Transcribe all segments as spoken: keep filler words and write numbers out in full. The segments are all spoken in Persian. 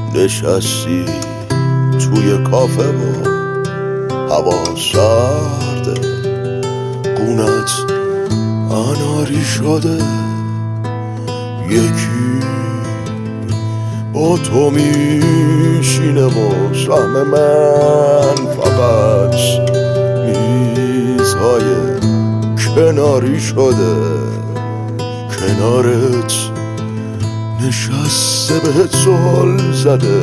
نشستی توی کافه و هوا سرده، گونت اناری شده، یکی با تو میشینه و سهم من فقط میزهای کناری شده، کنارت نشسته بهت زل زده،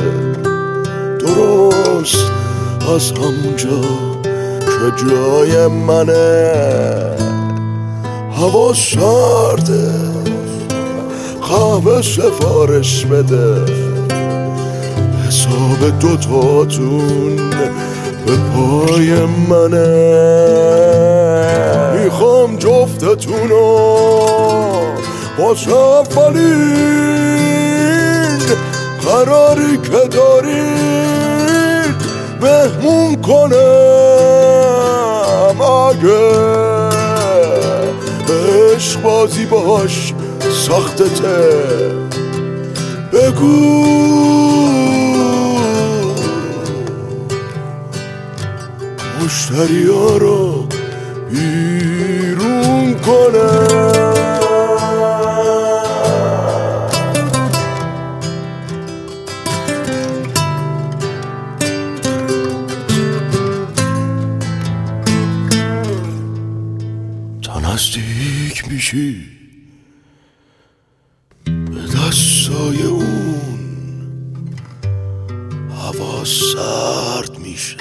درست از همونجا که جای منه. هوا سرده، قهوه سفارش بده، حساب دوتاتون به پای منه. میخوام جفتتونو واسه اولین قراری که دارید مهمون کنم. اگه عشق بازی باش ساختته بگو، مشتری ها رو بیرون کنه. تا نزدیک میشی به دستای اون، هوا سرد میشه،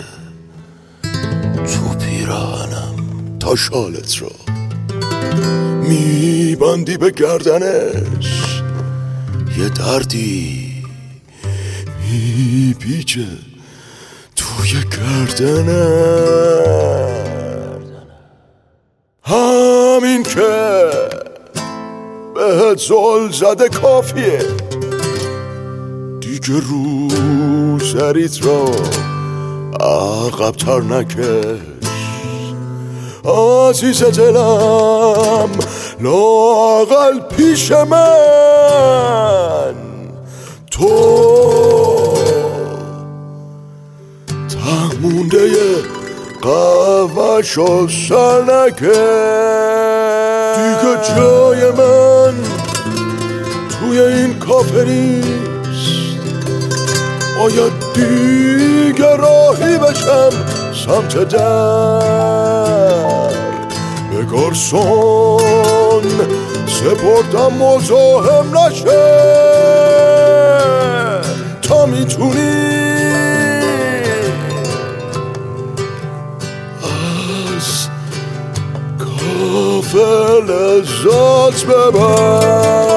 تو پیراهنم تا شالت رو میبندی به گردنش، یه دردی میپیچه توی گردنم. همین که بهت زل زده کافیه، دیگه رو سریت رو عقب‌تر نکش. عزیز دلم لااقل پیش من تو ته مونده قهوه‌شو سر نکش. دیگه جای من توی این کافه نیست، باید دیگه راهی بشم سمت در. به گرسون سپردم مزاحم نشه، تا میتونی از کافه لذت ببر.